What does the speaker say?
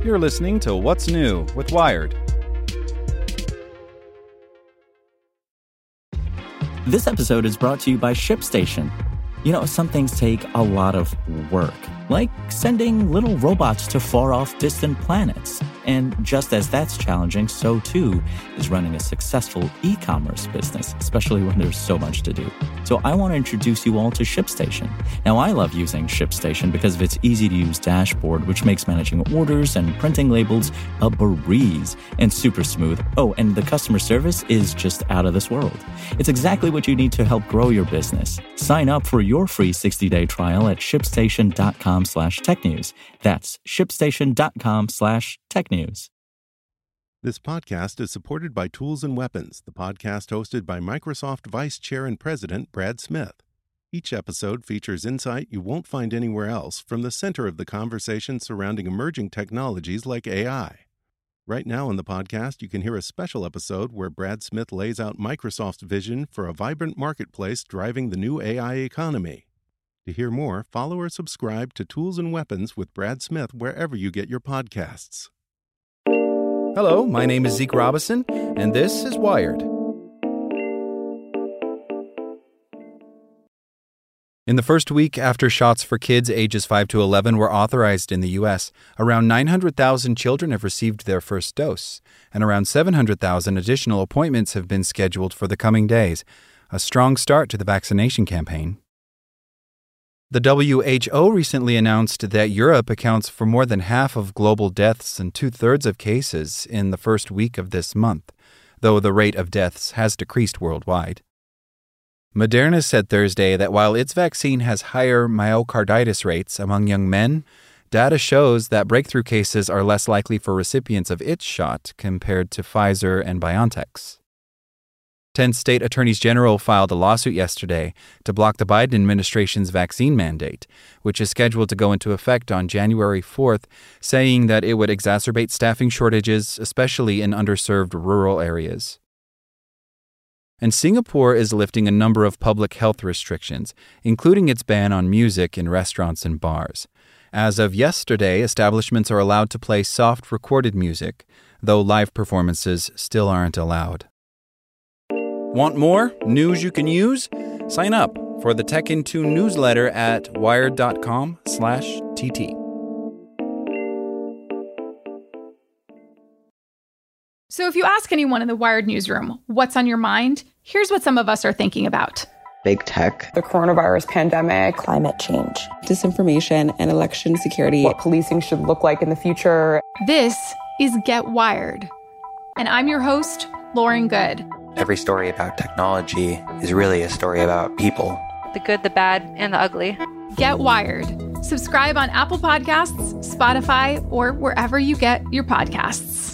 You're listening to What's New with Wired. This episode is brought to you by ShipStation. You know, some things take a lot of work, like sending little robots to far-off distant planets. And just as that's challenging, so too is running a successful e-commerce business, especially when there's so much to do. So I want to introduce you all to ShipStation. Now, I love using ShipStation because of its easy-to-use dashboard, which makes managing orders and printing labels a breeze and super smooth. Oh, and the customer service is just out of this world. It's exactly what you need to help grow your business. Sign up for your free 60-day trial at shipstation.com/technews. That's shipstation.com/technews. This podcast is supported by Tools and Weapons, the podcast hosted by Microsoft Vice Chair and President Brad Smith. Each episode features insight you won't find anywhere else from the center of the conversation surrounding emerging technologies like AI. Right now on the podcast, you can hear a special episode where Brad Smith lays out Microsoft's vision for a vibrant marketplace driving the new AI economy. To hear more, follow or subscribe to Tools and Weapons with Brad Smith wherever you get your podcasts. Hello, my name is Zeke Robison, and this is Wired. In the first week after shots for kids ages 5 to 11 were authorized in the U.S., around 900,000 children have received their first dose, and around 700,000 additional appointments have been scheduled for the coming days, a strong start to the vaccination campaign. The WHO recently announced that Europe accounts for more than half of global deaths and 2/3 of cases in the first week of this month, though the rate of deaths has decreased worldwide. Moderna said Thursday that while its vaccine has higher myocarditis rates among young men, data shows that breakthrough cases are less likely for recipients of its shot compared to Pfizer and BioNTech's. 10 state attorneys general filed a lawsuit yesterday to block the Biden administration's vaccine mandate, which is scheduled to go into effect on January 4th, saying that it would exacerbate staffing shortages, especially in underserved rural areas. And Singapore is lifting a number of public health restrictions, including its ban on music in restaurants and bars. As of yesterday, establishments are allowed to play soft recorded music, though live performances still aren't allowed. Want more news you can use? Sign up for the Tech in Tune newsletter at wired.com/TT. So if you ask anyone in the Wired newsroom what's on your mind, here's what some of us are thinking about. Big tech, the coronavirus pandemic, climate change, disinformation, and election security, what policing should look like in the future. This is Get Wired. And I'm your host, Lauren Good. Every story about technology is really a story about people. The good, the bad, and the ugly. Get Wired. Subscribe on Apple Podcasts, Spotify, or wherever you get your podcasts.